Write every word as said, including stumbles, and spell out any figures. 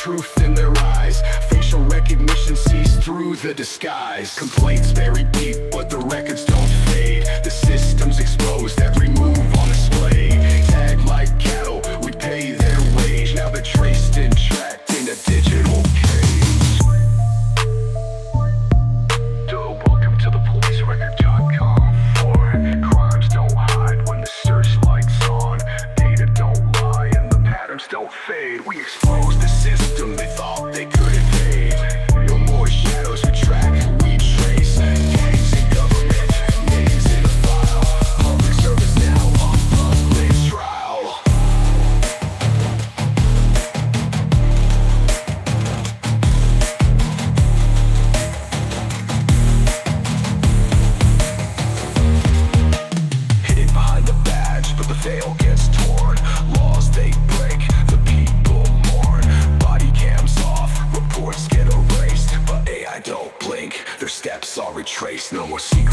truth in their eyes. Facial recognition sees through the disguise. Complaints bury deep, but the records don't fade. The system's exposed, every move on display. Tagged like cattle, we pay their wage. Now they're traced and tracked in a digital cage. So welcome to the police record dot com. For crimes don't hide when the searchlight's on. Data don't lie and the patterns don't fade. We expose the system they thought they could evade. No more shadows we track, we trace. Gangs in government, names in a file. Public service now on public trial. Hidden behind the badge, but the veil gets torn. Laws they break, the people mourn. Body cams off, reports get erased, but A I don't blink, their steps are retraced. No more secrets.